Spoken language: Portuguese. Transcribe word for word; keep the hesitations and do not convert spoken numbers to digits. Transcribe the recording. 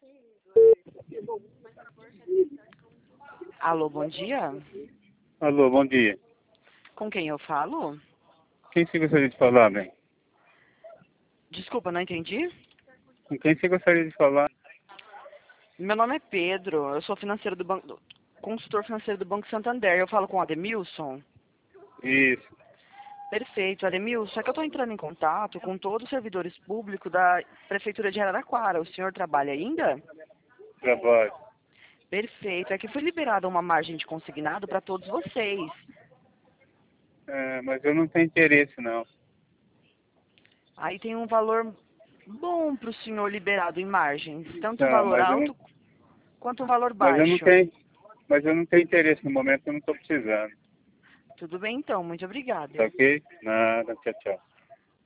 Alô, bom dia. Alô, bom dia. Com quem eu falo? Quem você gostaria de falar, bem? Desculpa, não entendi. Com quem você gostaria de falar? Meu nome é Pedro, eu sou financeiro do banco, consultor financeiro do Banco Santander. Eu falo com o Ademilson? Isso, Perfeito, Ademilson. É que eu estou entrando em contato com todos os servidores públicos da Prefeitura de Araraquara. O senhor trabalha ainda? trabalho. Perfeito. É que foi liberada uma margem de consignado para todos vocês. É, mas eu não tenho interesse, não. Aí tem um valor bom para o senhor liberado em margens, tanto um Não, valor mas eu não, alto quanto um valor mas eu não baixo. tenho, mas eu não tenho interesse no momento, eu não estou precisando. Tudo bem então, muito Tá obrigada. ok? Nada, tchau, tchau.